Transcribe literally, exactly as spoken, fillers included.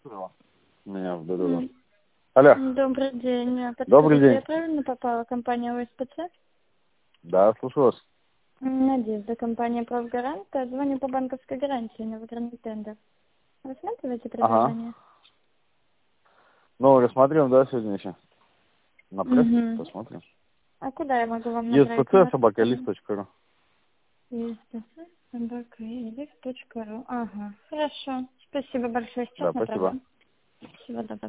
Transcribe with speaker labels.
Speaker 1: Меня в ДД. Алло.
Speaker 2: Добрый день.
Speaker 1: Добрый
Speaker 2: Подскажите,
Speaker 1: день.
Speaker 2: я правильно попала? Компания ОСПЦ?
Speaker 1: Да, слушаю вас.
Speaker 2: Надежда, компания «Правгарант». Звоню по банковской гарантии на выигранный тендер. Рассматриваете
Speaker 1: Ага.
Speaker 2: предложение?
Speaker 1: Ну, рассмотрим, да, сегодня еще? На пресс
Speaker 2: Угу.
Speaker 1: посмотрим.
Speaker 2: А куда я могу вам направить
Speaker 1: ЕСПЦ
Speaker 2: номер
Speaker 1: собака
Speaker 2: телефона?
Speaker 1: лист точка ру.
Speaker 2: ЕСПЦ собака лист точка ру. Ага, хорошо. Спасибо большое.
Speaker 1: Да,
Speaker 2: Сейчас
Speaker 1: спасибо.
Speaker 2: направляю. Всего доброго.